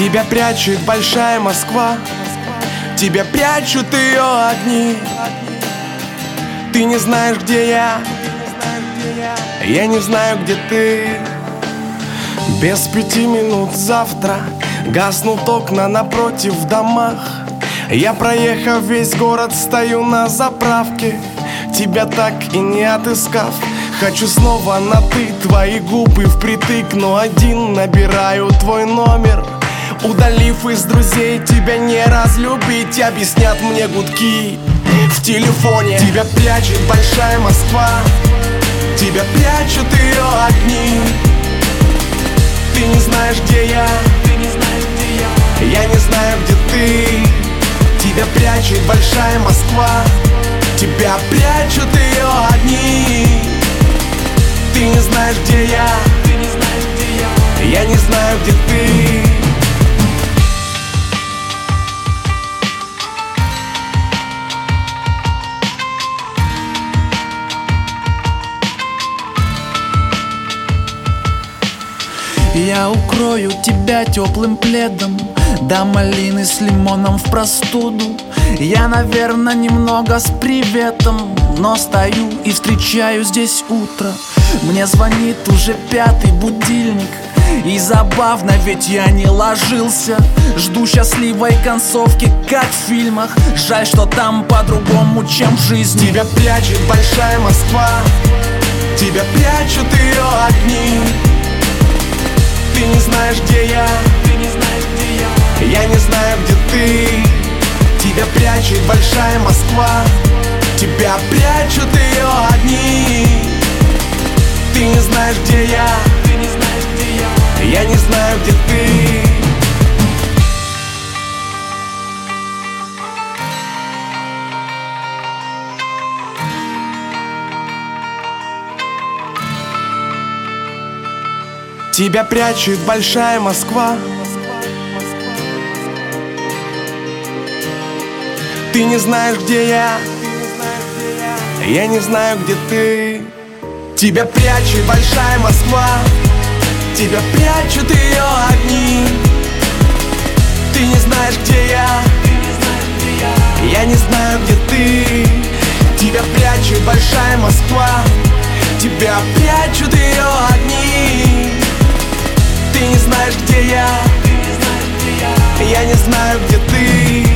Тебя прячет большая Москва, тебя прячут ее огни. Ты не знаешь, где я не знаю, где ты. Без 5 минут завтра гаснут окна напротив в домах. Я, проехав весь город, стою на заправке, тебя так и не отыскав. Хочу снова на ты, твои губы впритык, но один набираю твой номер. Удалив из друзей, тебя не разлюбить, объяснят мне гудки в телефоне. Тебя прячет большая Москва, тебя прячут ее огни. Ты не знаешь, где я не знаю, где ты. Тебя прячет большая Москва, тебя прячут ее огни. Ты не знаешь, где я не знаю, где ты. Я укрою тебя теплым пледом, да малины с лимоном в простуду. Я, наверное, немного с приветом, но стою и встречаю здесь утро. Мне звонит уже 5-й будильник, и забавно, ведь я не ложился. Жду счастливой концовки, как в фильмах. Жаль, что там по-другому, чем в жизни. Тебя прячет большая Москва, тебя прячут ее огни. Ты не знаешь, где я не знаю, где ты. Тебя прячет большая Москва, тебя прячут ее огни. Ты не знаешь, где я не знаю, где ты. Тебя прячет большая Москва, ты не знаешь, где я не знаю, где ты. Тебя прячет большая Москва, тебя прячут ее огни. Ты не знаешь, где я не знаю, где ты. Тебя прячет большая Москва, тебя прячут ее огни. Ты не знаешь, где я не знаю, где ты.